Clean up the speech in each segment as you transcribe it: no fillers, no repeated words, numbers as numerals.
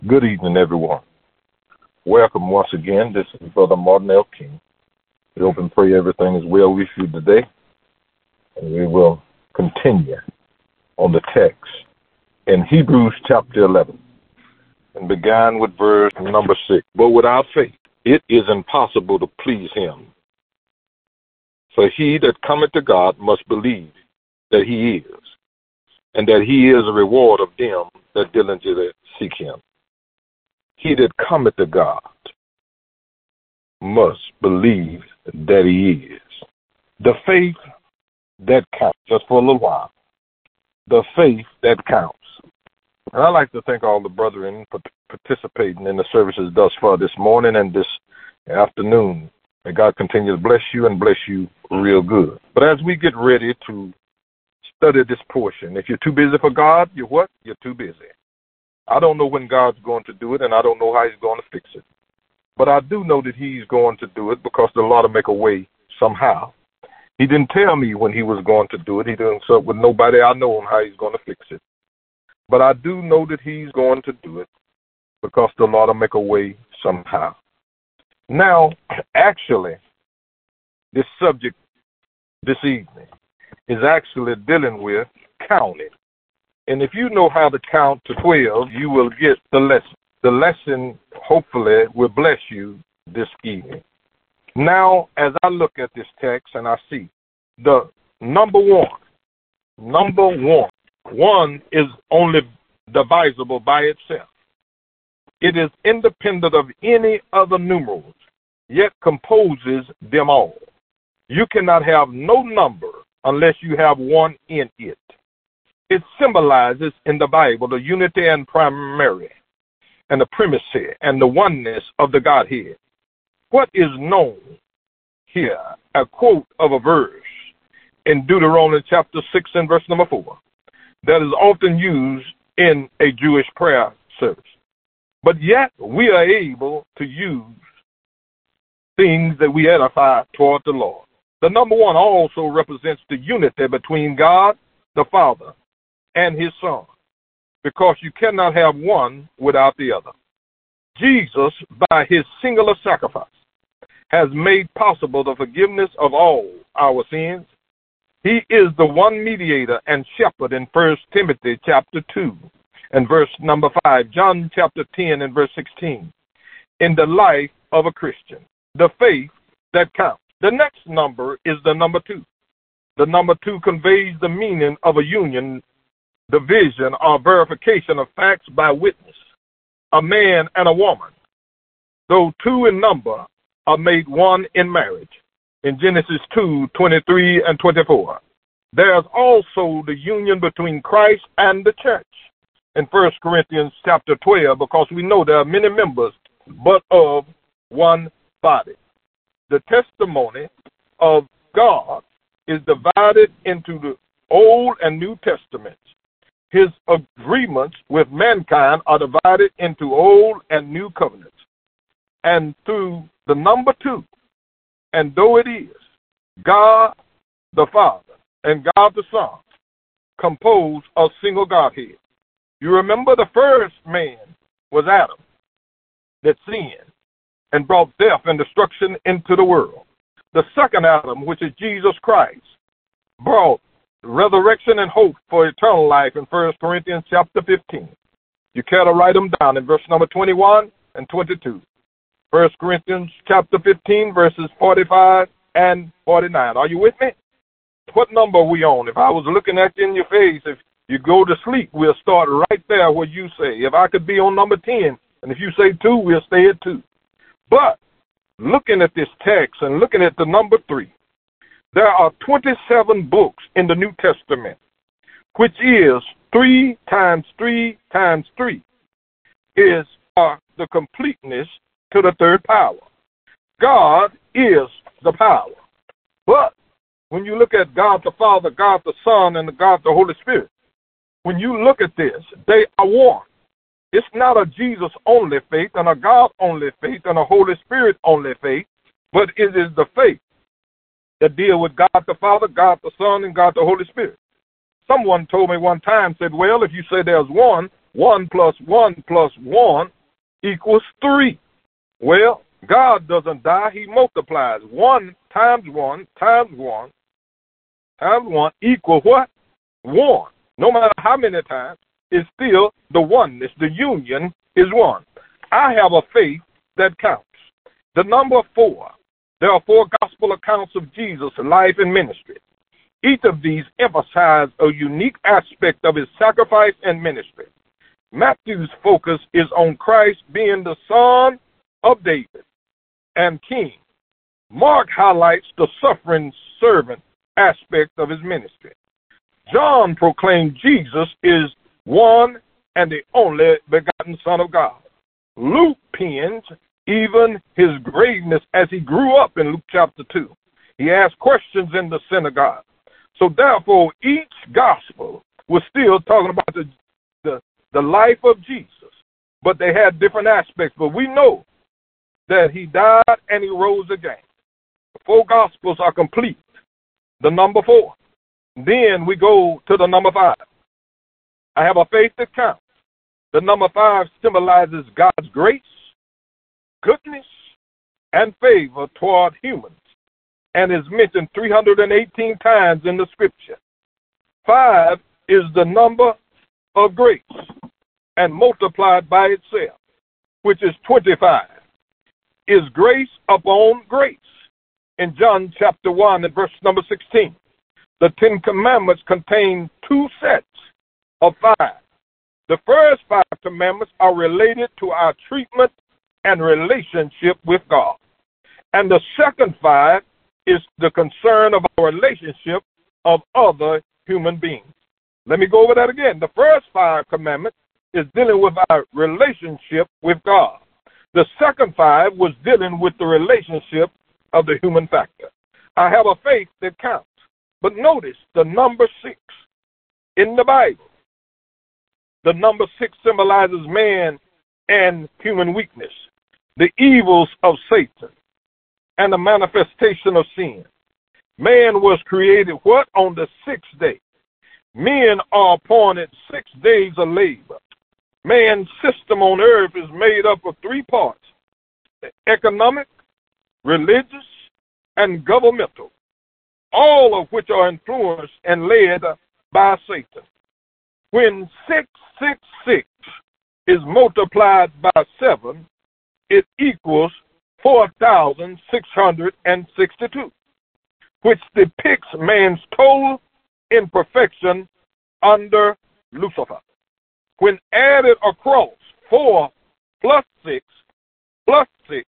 Good evening, everyone. Welcome once again. This is Brother Martin L. King. We hope and pray everything is well with you today, and we will continue on the text in Hebrews chapter 11 and began with verse number 6. But without faith, it is impossible to please him. For he that cometh to God must believe that he is, and that he is a reward of them that diligently seek him. He that cometh to God must believe that he is. The faith that counts, just for a little while. The faith that counts. And I'd like to thank all the brethren for participating in the services thus far this morning and this afternoon. May God continue to bless you and bless you real good. But as we get ready to study this portion, if you're too busy for God, you're what? You're too busy. I don't know when God's going to do it, and I don't know how he's going to fix it. But I do know that he's going to do it because the Lord will make a way somehow. He didn't tell me when he was going to do it. He didn't consult with nobody I know on how he's going to fix it. But I do know that he's going to do it because the Lord will make a way somehow. Now, actually, this subject this evening is actually dealing with counting. And if you know how to count to 12, you will get the lesson. The lesson, hopefully, will bless you this evening. Now, as I look at this text and I see the number one is only divisible by itself. It is independent of any other numerals, yet composes them all. You cannot have no number unless you have one in it. It symbolizes in the Bible the unity and primary and the primacy and the oneness of the Godhead. What is known here, a quote of a verse in Deuteronomy chapter 6 and verse number 4, that is often used in a Jewish prayer service. But yet we are able to use things that we edify toward the Lord. The number one also represents the unity between God, the Father, and his Son, because you cannot have one without the other. Jesus, by his singular sacrifice, has made possible the forgiveness of all our sins. He is the one mediator and shepherd in 1 Timothy chapter 2 and verse number 5, John chapter 10 and verse 16, in the life of a Christian, the faith that counts. The next number is the number 2. The number 2 conveys the meaning of a union, division, or verification of facts by witness, a man and a woman. Though 2 in number are made one in marriage. In Genesis 2:23 and 24. There's also the union between Christ and the church in 1 Corinthians chapter 12, because we know there are many members, but of one body. The testimony of God is divided into the Old and New Testaments. His agreements with mankind are divided into Old and New Covenants. And through the number 2, and though it is God the Father and God the Son, compose a single Godhead. You remember the first man was Adam that sinned and brought death and destruction into the world. The second Adam, which is Jesus Christ, brought resurrection and hope for eternal life in 1 Corinthians chapter 15. You care to write them down in verse number 21 and 22. 1 Corinthians chapter 15, verses 45 and 49. Are you with me? What number are we on? If I was looking at you in your face, if you go to sleep, we'll start right there where you say. If I could be on number 10, and if you say 2, we'll stay at 2. But looking at this text and looking at the number 3, there are 27 books in the New Testament, which is 3 times 3 times 3 is the completeness to the third power. God is the power. But when you look at God the Father, God the Son, and God the Holy Spirit, when you look at this, they are one. It's not a Jesus-only faith and a God-only faith and a Holy Spirit-only faith, but it is the faith that deal with God the Father, God the Son, and God the Holy Spirit. Someone told me one time, said, well, if you say there's one, 1 plus 1 plus 1 equals 3. Well, God doesn't die. He multiplies. 1 times 1 times 1 times 1 equals what? 1. No matter how many times, it's still the oneness. The union is 1. I have a faith that counts. The number 4. There are 4 gospel accounts of Jesus' life and ministry. Each of these emphasize a unique aspect of his sacrifice and ministry. Matthew's focus is on Christ being the son of David and king. Mark highlights the suffering servant aspect of his ministry. John proclaimed Jesus is one and the only begotten Son of God. Luke pens even his greatness as he grew up in Luke chapter 2. He asked questions in the synagogue. So therefore, each gospel was still talking about the life of Jesus, but they had different aspects. But we know that he died and he rose again. The 4 gospels are complete. The number 4. Then we go to the number 5. I have a faith that counts. The number 5 symbolizes God's grace, goodness, and favor toward humans, and is mentioned 318 times in the scripture. 5 is the number of grace and multiplied by itself, which is 25, is grace upon grace. In John chapter 1 and verse number 16, the 10 commandments contain 2 sets of 5. The first 5 commandments are related to our treatment and relationship with God. And the second 5 is the concern of our relationship of other human beings. Let me go over that again. The first 5 commandments is dealing with our relationship with God. The second 5 was dealing with the relationship of the human factor. I have a faith that counts. But notice the number 6 in the Bible. The number 6 symbolizes man and human weakness, the evils of Satan, and the manifestation of sin. Man was created what? On the 6th day. Men are appointed 6 days of labor. Man's system on earth is made up of 3 parts: the economic, religious, and governmental, all of which are influenced and led by Satan. When 666 is multiplied by 7, it equals 4,662, which depicts man's total imperfection under Lucifer. When added across, 4 plus 6 plus 6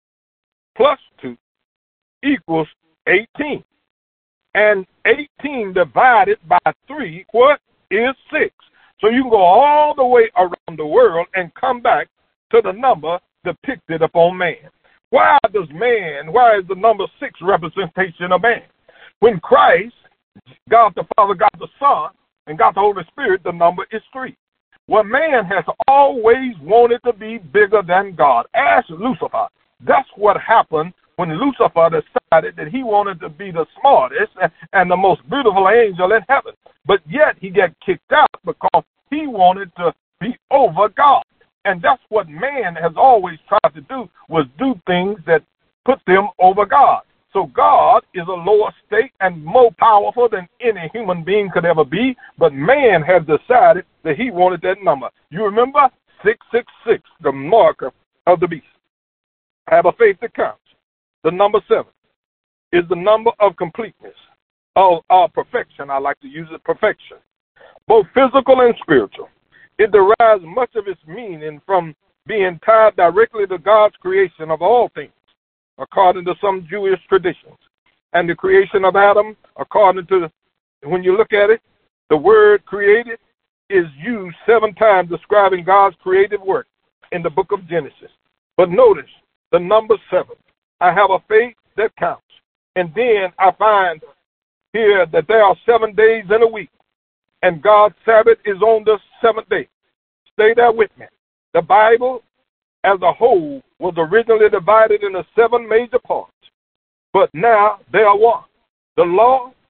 plus 2 equals 18. And 18 divided by 3, what is 6? So you can go all the way around the world and come back to the number depicted upon man. Why is the number 6 representation of man? When Christ, God the Father, God the Son, and God the Holy Spirit, the number is 3. Well, man has always wanted to be bigger than God. Ask Lucifer. That's what happened when Lucifer decided that he wanted to be the smartest and the most beautiful angel in heaven. But yet he got kicked out because he wanted to be over God. And that's what man has always tried to do, was do things that put them over God. So God is a lower state and more powerful than any human being could ever be, but man has decided that he wanted that number. You remember 666, the marker of the beast. I have a faith that counts. The number 7 is the number of completeness, of perfection. I like to use it, perfection, both physical and spiritual. It derives much of its meaning from being tied directly to God's creation of all things, according to some Jewish traditions. And the creation of Adam, according to, when you look at it, the word created is used 7 times describing God's creative work in the book of Genesis. But notice the number 7. I have a faith that counts. And then I find here that there are 7 days in a week, and God's Sabbath is on the 7th day. Stay there with me. The Bible as a whole was originally divided into 7 major parts, but now they are one. The law,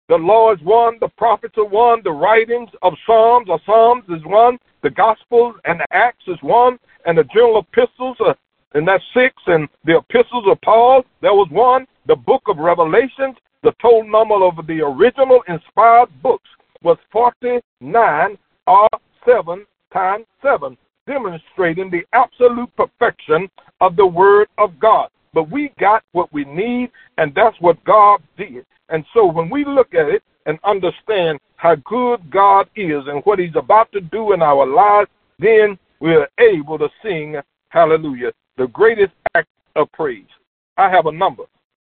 The law is one, the prophets are one, the writings of Psalms is one, the Gospels and the Acts is one, and the general epistles, and that's 6, and the epistles of Paul, there was one. The book of Revelations, the total number of the original inspired books was 49, or 7 times 7, demonstrating the absolute perfection of the Word of God. But we got what we need, and that's what God did. And so when we look at it and understand how good God is and what he's about to do in our lives, then we're able to sing, hallelujah, the greatest act of praise. I have a number.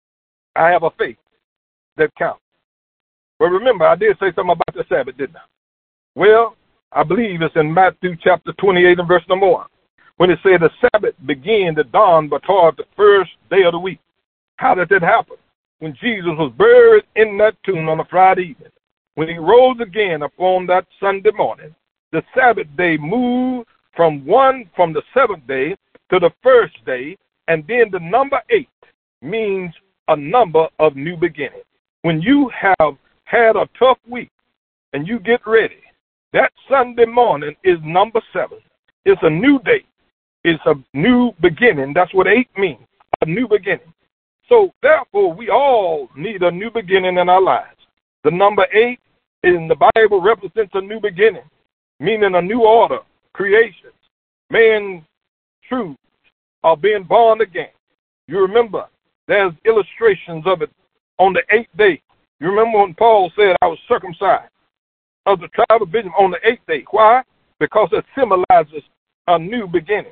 I have a faith that counts. But remember, I did say something about the Sabbath, didn't I? Well, I believe it's in Matthew chapter 28 and verse number 1, when it said the Sabbath began to dawn but toward the first day of the week. How did that happen? When Jesus was buried in that tomb on a Friday evening. When he rose again upon that Sunday morning, the Sabbath day moved from the seventh day to the first day, and then the number 8 means a number of new beginnings. When you have had a tough week and you get ready, that Sunday morning is number 7. It's a new day. It's a new beginning. That's what 8 means, a new beginning. So, therefore, we all need a new beginning in our lives. The number 8 in the Bible represents a new beginning, meaning a new order, creation. Man's truths are being born again. You remember, there's illustrations of it on the 8th day. You remember when Paul said, I was circumcised of the tribe of Benjamin on the 8th day. Why? Because it symbolizes a new beginning.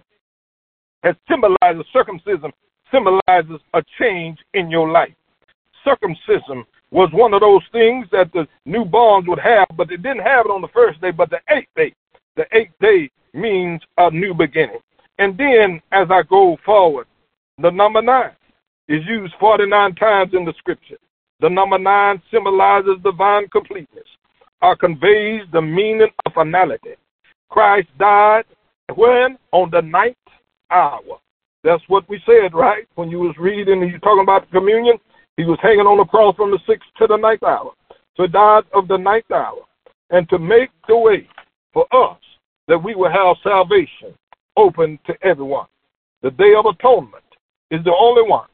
It symbolizes circumcision, symbolizes a change in your life. Circumcision was one of those things that the newborns would have, but they didn't have it on the first day, but the 8th day. The 8th day means a new beginning. And then, as I go forward, the number 9 is used 49 times in the scripture. The number 9 symbolizes divine completeness, or conveys the meaning of finality. Christ died when? On the 9th hour. That's what we said, right? When you was reading and you talking about the communion, he was hanging on the cross from the 6th to the 9th hour. So he died of the 9th hour. And to make the way for us that we will have salvation open to everyone. The Day of Atonement is the only one.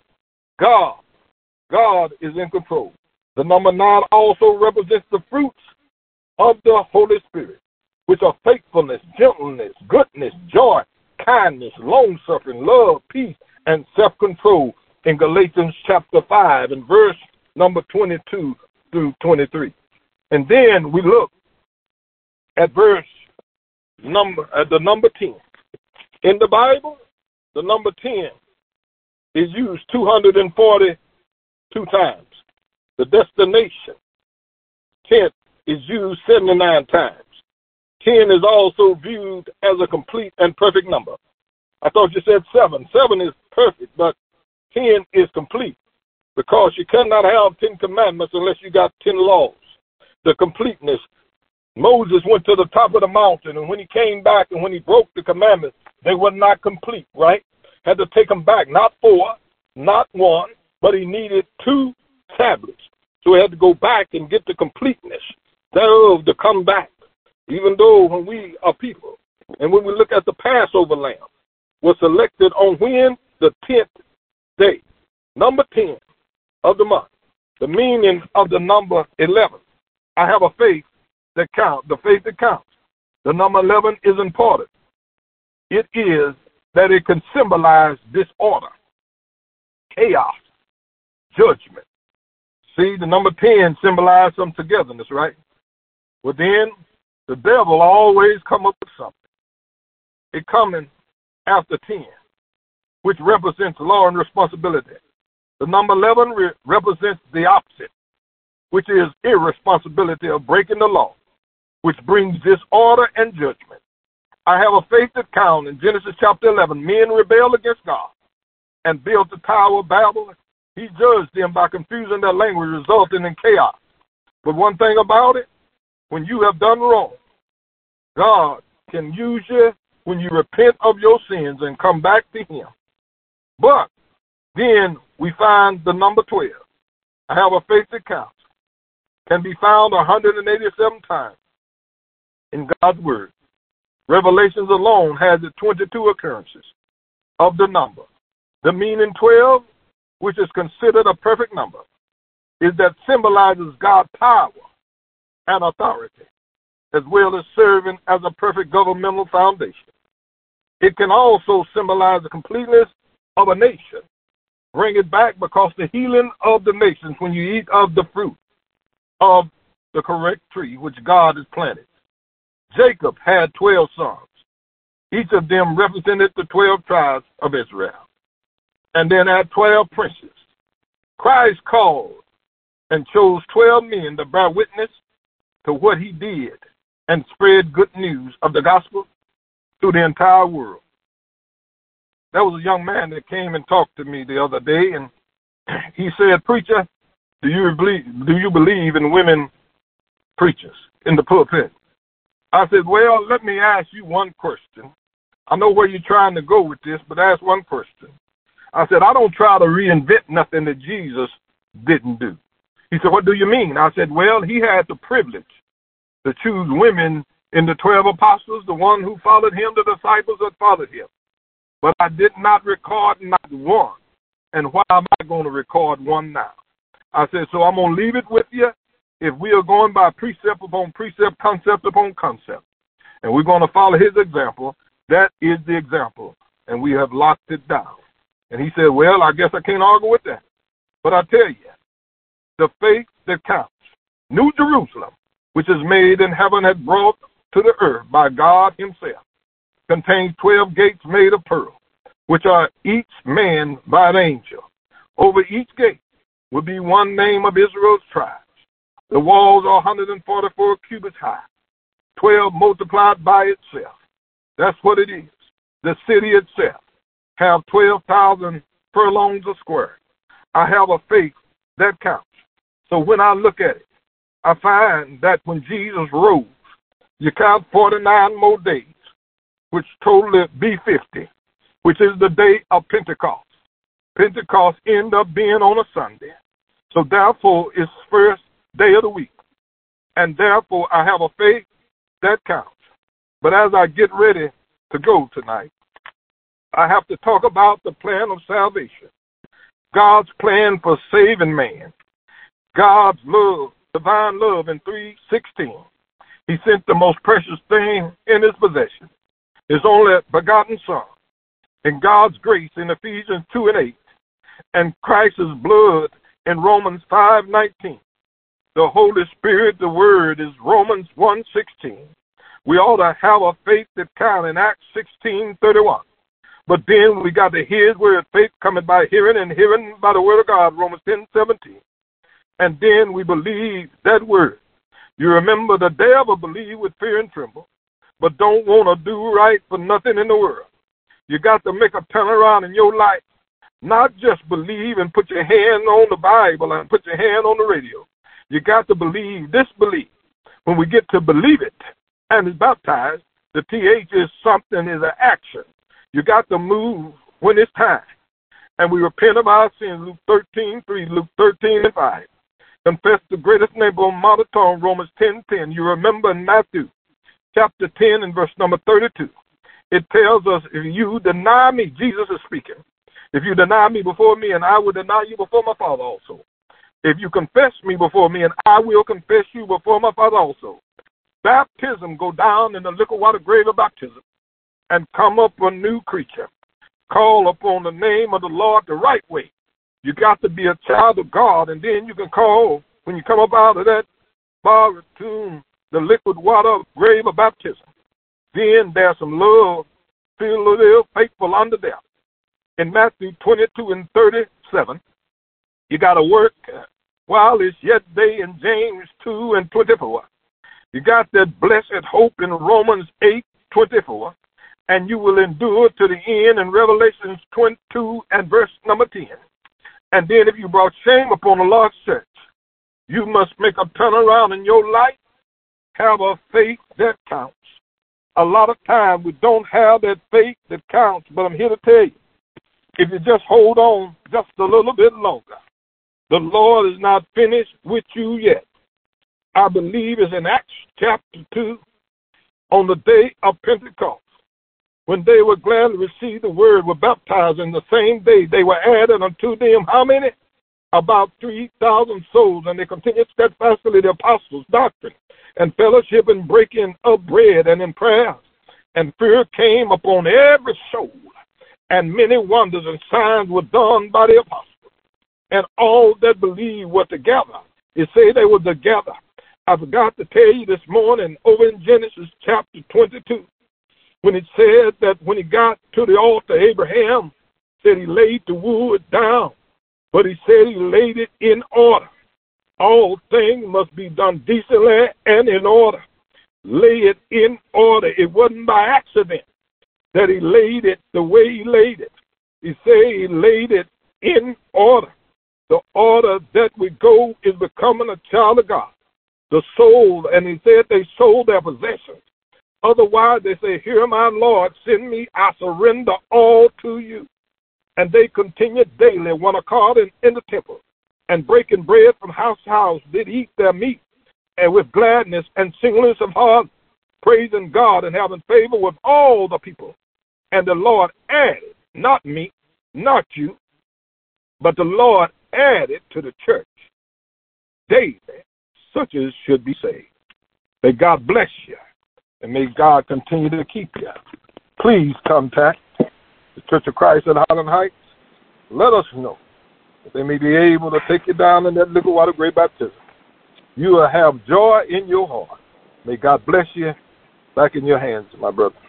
God is in control. The number 9 also represents the fruits of the Holy Spirit, which are faithfulness, gentleness, goodness, joy, kindness, long-suffering, love, peace, and self-control in Galatians chapter 5 and verse number 22 through 23. And then we look at the number 10. In the Bible, the number 10 is used 242 times. The destination, 10, is used 79 times. 10 is also viewed as a complete and perfect number. I thought you said 7. 7 is perfect, but 10 is complete because you cannot have 10 commandments unless you got 10 laws. The completeness. Moses went to the top of the mountain, and when he came back and when he broke the commandments, they were not complete, right? Had to take them back, not 4, not 1, but he needed 2 tablets. So he had to go back and get the completeness thereof to come back. Even though when we are people, and when we look at the Passover lamb, was selected on when? The 10th day. Number 10 of the month. The meaning of the number 11. I have a faith that counts, the faith that counts. The number 11 is important. It is that it can symbolize disorder, chaos, judgment. See, the number 10 symbolizes some togetherness, right? Well, then, the devil always come up with something. It coming after 10, which represents law and responsibility. The number 11 represents the opposite, which is irresponsibility of breaking the law, which brings disorder and judgment. I have a faith that counts. In Genesis chapter 11, men rebelled against God and built the Tower of Babel. He judged them by confusing their language, resulting in chaos. But one thing about it, when you have done wrong, God can use you when you repent of your sins and come back to him. But then we find the number 12. I have a faith that counts. can be found 187 times in God's Word. Revelations alone has 22 occurrences of the number. The meaning 12, which is considered a perfect number, is that symbolizes God's power and authority, as well as serving as a perfect governmental foundation. It can also symbolize the completeness of a nation. Bring it back because the healing of the nations when you eat of the fruit of the correct tree which God has planted. Jacob had 12 sons. Each of them represented the 12 tribes of Israel. And then had 12 princes. Christ called and chose 12 men to bear witness to what he did and spread good news of the gospel through the entire world. There was a young man that came and talked to me the other day, and he said, "Preacher, do you believe in women preachers in the pulpit?" I said, "Well, let me ask you one question. I know where you're trying to go with this, but ask one question." I said, "I don't try to reinvent nothing that Jesus didn't do." He said, "What do you mean?" I said, "Well, he had the privilege to choose women in the 12 apostles, the one who followed him, the disciples that followed him. But I did not record not one. And why am I going to record one now?" I said, "So I'm going to leave it with you. If we are going by precept upon precept, concept upon concept, and we're going to follow his example, that is the example. And we have locked it down." And he said, "Well, I guess I can't argue with that. But I tell you, the faith that counts, New Jerusalem, which is made in heaven and brought to the earth by God himself, contains 12 gates made of pearl, which are each manned by an angel. Over each gate will be one name of Israel's tribes. The walls are 144 cubits high, 12 multiplied by itself. That's what it is. The city itself have 12,000 furlongs a square. I have a faith that counts. So when I look at it, I find that when Jesus rose, you count 49 more days, which totally be 50, which is the day of Pentecost. Pentecost ended up being on a Sunday. So therefore, it's first day of the week. And therefore, I have a faith that counts. But as I get ready to go tonight, I have to talk about the plan of salvation. God's plan for saving man. God's love, divine love in 3:16. He sent the most precious thing in his possession, his only begotten Son. And God's grace in Ephesians 2:8. And Christ's blood in Romans 5:19. The Holy Spirit, the Word, is Romans 1:16. We ought to have a faith that counts in Acts 16:31. But then we got to hear his word, faith coming by hearing, and hearing by the word of God, Romans 10:17. And then we believe that word. You remember the devil believe with fear and tremble, but don't want to do right for nothing in the world. You got to make a turnaround in your life. Not just believe and put your hand on the Bible and put your hand on the radio. You got to believe this belief. When we get to believe it and is baptized, the TH is something, is an action. You got to move when it's time. And we repent of our sins, Luke 13:3, Luke 13:5. Confess the greatest name on Mount Tongue, Romans 10:10. You remember in Matthew chapter 10 and verse number 32. It tells us, if you deny me, Jesus is speaking. If you deny me before me, and I will deny you before my Father also. If you confess me before me, and I will confess you before my Father also. Baptism, go down in the liquid water grave of baptism and come up a new creature. Call upon the name of the Lord the right way. You got to be a child of God, and then you can call, when you come up out of that borrowed tomb, the liquid water grave of baptism. Then there's some love, feel a little faithful unto death. In Matthew 22:37, you got to work while it's yet day in James 2:24. You got that blessed hope in Romans 8:24, and you will endure to the end in Revelations 22 and verse number 10. And then if you brought shame upon the Lord's church, you must make a turnaround in your life, have a faith that counts. A lot of times we don't have that faith that counts, but I'm here to tell you, if you just hold on just a little bit longer, the Lord is not finished with you yet. I believe, is in Acts chapter 2, on the day of Pentecost. When they were glad to receive the word, were baptized in the same day, they were added unto them, how many? About 3,000 souls, and they continued steadfastly the apostles' doctrine, and fellowship, and breaking of bread, and in prayers. And fear came upon every soul, and many wonders and signs were done by the apostles. And all that believed were together. It say they were together. I forgot to tell you this morning, over in Genesis chapter 22, when it said that when he got to the altar, Abraham said he laid the wood down, but he said he laid it in order. All things must be done decently and in order. Lay it in order. It wasn't by accident that he laid it the way he laid it. He said he laid it in order. The order that we go is becoming a child of God. The soul, and he said they sold their possessions. Otherwise, they say, here, my Lord, send me, I surrender all to you. And they continued daily, one accord in the temple, and breaking bread from house to house, did eat their meat, and with gladness and singleness of heart, praising God and having favor with all the people. And the Lord added, not me, not you, but the Lord added to the church daily such as should be saved. May God bless you. And may God continue to keep you. Please contact the Church of Christ at Highland Heights. Let us know that they may be able to take you down in that liquid water grave baptism. You will have joy in your heart. May God bless you. Back in your hands, my brother.